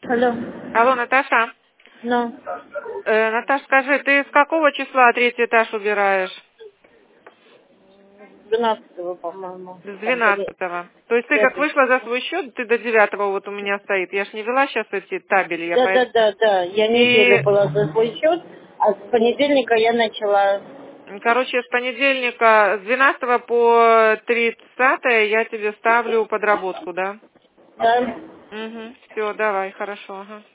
Алло. Алло, Наташа. Ну, Наташ, скажи, ты с какого числа третий этаж убираешь? 12-го, по-моему. С Там были 12-го. То есть ты как пятый. вышла за свой счет, ты до 9-го вот у меня стоит. Я ж не вела сейчас эти табели. Да. Я неделю И, была за свой счет, а с понедельника я начала. короче, с понедельника, с 12 по 30 я тебе ставлю подработку, да? Да. Угу. Все, давай, хорошо, ага.